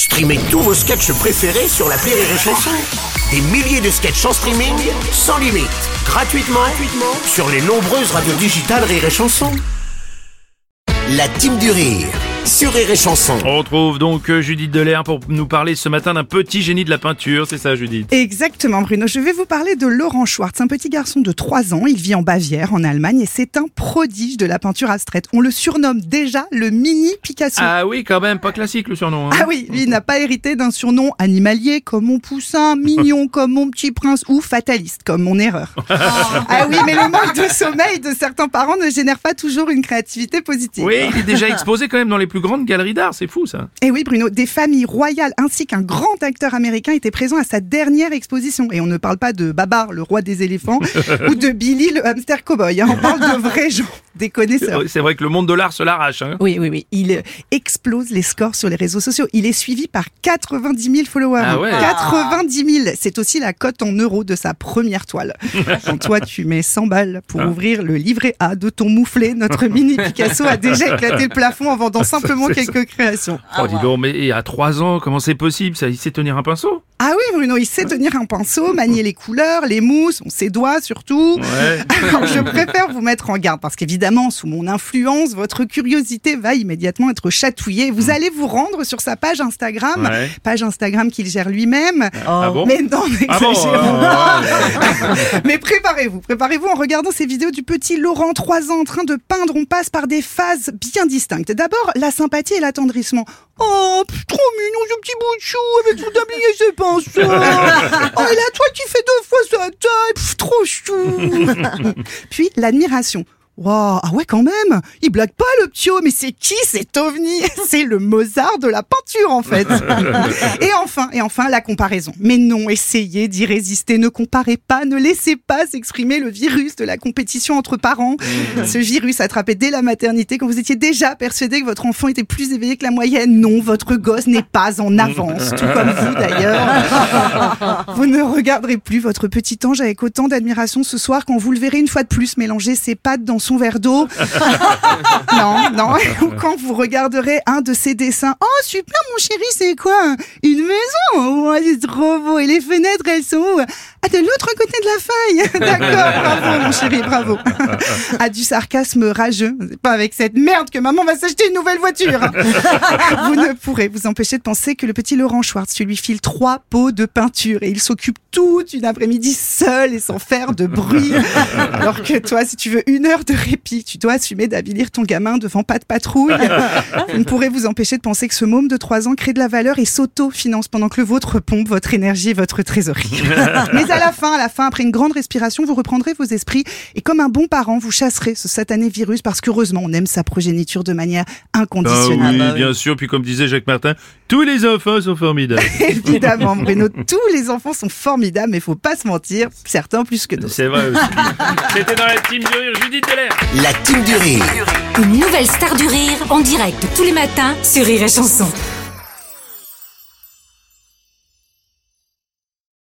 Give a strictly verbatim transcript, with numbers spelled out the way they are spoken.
Streamez tous vos sketchs préférés sur l'appli Rire et Chanson. Des milliers de sketchs en streaming, sans limite, gratuitement, gratuitement sur les nombreuses radios digitales Rire et Chanson. La team du rire sur Rire et Chanson. On retrouve donc Judith Delair pour nous parler ce matin d'un petit génie de la peinture, c'est ça Judith? Exactement Bruno, je vais vous parler de Laurent Schwartz, un petit garçon de trois ans, il vit en Bavière, en Allemagne, et c'est un prodige de la peinture abstraite. On le surnomme déjà le mini Picasso. Ah oui, quand même, pas classique le surnom. Hein. Ah oui, lui n'a pas hérité d'un surnom animalier comme mon poussin, mignon comme mon petit prince ou fataliste comme mon erreur. Ah oui, mais le manque de sommeil de certains parents ne génère pas toujours une créativité positive. Oui, il est déjà exposé quand même dans les plus grandes galeries d'art, c'est fou ça. Et oui Bruno, des familles royales ainsi qu'un grand acteur américain étaient présents à sa dernière exposition. Et on ne parle pas de Babar, le roi des éléphants, ou de Billy, le hamster cowboy. Hein. On parle de vrais gens, des connaisseurs. C'est vrai que le monde de l'art se l'arrache. Hein. Oui, oui, oui. Il explose les scores sur les réseaux sociaux. Il est suivi par quatre-vingt-dix mille followers. Ah ouais. quatre-vingt-dix mille. C'est aussi la cote en euros de sa première toile. Quand toi, tu mets cent balles pour ah. ouvrir le livret A de ton mouflé, notre mini Picasso a déjà éclaté le plafond en vendant simplement quelques créations. Oh, dis donc, mais à trois ans, comment c'est possible ça? Il sait tenir un pinceau? Ah oui Bruno, il sait tenir un pinceau, manier les couleurs, les mousses, ses doigts surtout. Ouais. Alors je préfère vous mettre en garde parce qu'évidemment, sous mon influence, votre curiosité va immédiatement être chatouillée. Vous allez vous rendre sur sa page Instagram, ouais. page Instagram qu'il gère lui-même. Ah bon? Mais non, n'exagérons ah bon, euh, Mais préparez-vous, préparez-vous en regardant ces vidéos du petit Laurent, trois ans, en train de peindre. On passe par des phases bien distinctes. D'abord, la sympathie et l'attendrissement. Oh, trop mignon ce petit bout de chou avec son tablier et ses pinceaux. Oh, et la toile qui fait deux fois sa taille, pff, trop chou. Puis l'admiration. Wow, ah ouais quand même, il blague pas le ptio, mais c'est qui cet ovni? C'est le Mozart de la peinture en fait. Et enfin, et enfin la comparaison. Mais non, essayez d'y résister, ne comparez pas, ne laissez pas s'exprimer le virus de la compétition entre parents. Ce virus attrapé dès la maternité quand vous étiez déjà persuadé que votre enfant était plus éveillé que la moyenne. Non, votre gosse n'est pas en avance, tout comme vous d'ailleurs. Vous ne regarderez plus votre petit ange avec autant d'admiration ce soir quand vous le verrez une fois de plus mélanger ses pattes dans son verre d'eau. Non, non. Ou quand vous regarderez un de ses dessins. Oh, super, mon chéri, c'est quoi? Une maison? Oh, c'est trop beau. Et les fenêtres, elles sont où? Ah, de l'autre côté de la feuille. D'accord, bravo, mon chéri, bravo. Ah, du sarcasme rageux. C'est pas avec cette merde que maman va s'acheter une nouvelle voiture. Vous ne pourrez vous empêcher de penser que le petit Laurent Schwartz, tu lui file trois pots de peinture et il s'occupe toute une après-midi seul et sans faire de bruit. Alors que toi, si tu veux une heure de répit, tu dois assumer d'habiller ton gamin devant pas de patrouille. Vous ne pourrez vous empêcher de penser que ce môme de trois ans crée de la valeur et s'auto-finance pendant que le vôtre pompe votre énergie et votre trésorerie. Mais à la fin, à la fin, après une grande respiration, vous reprendrez vos esprits et comme un bon parent, vous chasserez ce satané virus parce qu'heureusement, on aime sa progéniture de manière inconditionnelle. Ah oui, bien sûr. Puis comme disait Jacques Martin, tous les enfants sont formidables. Évidemment, Bruno, tous les enfants sont formidables, mais faut pas se mentir, certains plus que d'autres. C'est vrai aussi. C'était dans la team du rire, Judith Delair. La team du rire. Une nouvelle star du rire en direct tous les matins sur Rire et Chanson.